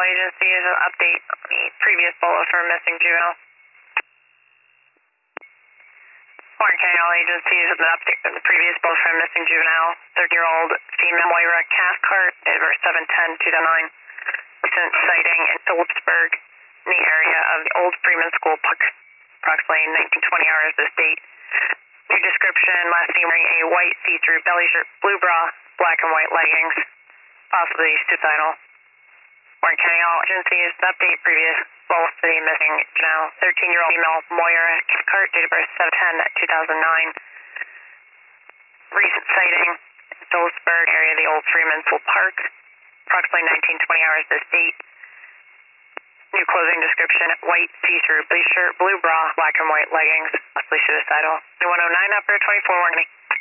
all agencies, an update on the previous bullet for missing juvenile. Warren County, all agencies, an update on the previous bullet for missing juvenile. 30-year-old female Moira Cathcart, date of birth 7/10/2009. Recent sighting in Phillipsburg, in the area of the Old Freeman School Park, approximately 19-20 hours this date. New description, last seen wearing a white see-through belly shirt, blue bra, black and white leggings, possibly suicidal. Warren County, all agencies, an update previous bullet for the missing juvenile. 13-year-old female Moira Cathcart, date of birth 7/10/2009. Recent sighting in Phillipsburg, area of the Old Freeman School Park, approximately 19-20 hours this date. New clothing description, white see-through blue shirt, blue bra, black and white leggings, possibly suicidal. 109 upper 24 warning.